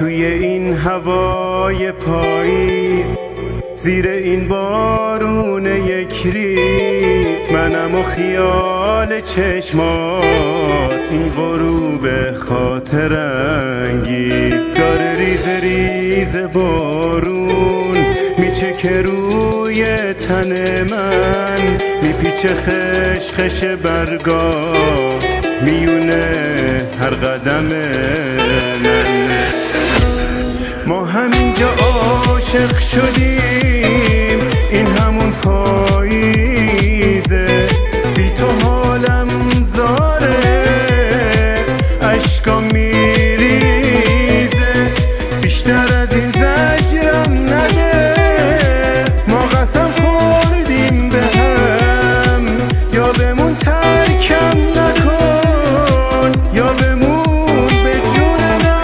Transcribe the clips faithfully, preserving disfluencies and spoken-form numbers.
توی این هوای پاییز، زیر این بارون یک ریز، منم و خیال چشمات، این غروب خاطر انگیز. داره ریز ریز بارون میچکه روی تن من، میپیچه خش خش برگا میونه هر قدم من. ما همینجا عاشق شدیم، این همون پاییزه، بی تو حالم زاره، اشکام میریزه، بیشتر از این زجرم نده. ما قسم خوردیم به هم، یا بمون ترکم نکن، یا بمون به جون من.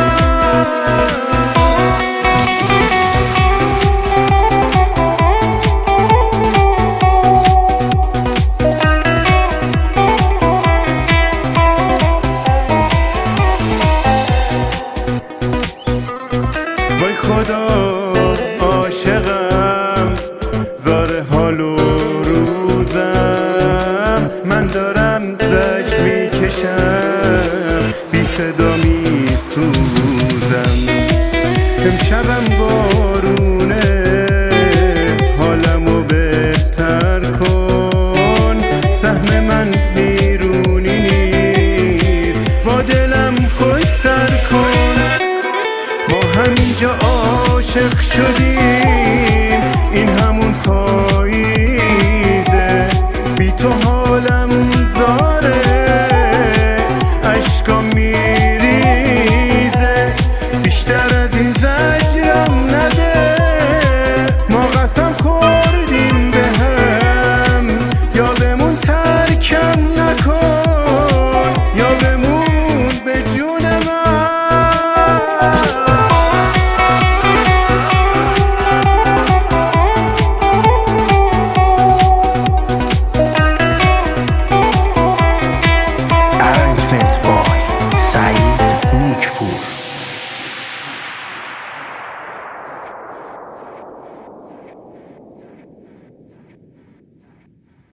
وای خدا عاشقم، زار حال و روزم، من دارم زجر میکشم، بی صدا میسوزم. امشبم بارونه، حالمو بهتر کن، سهم من ویرونی نیست، با دلم خوش سر کن. ما همینجا عاشق شدیم،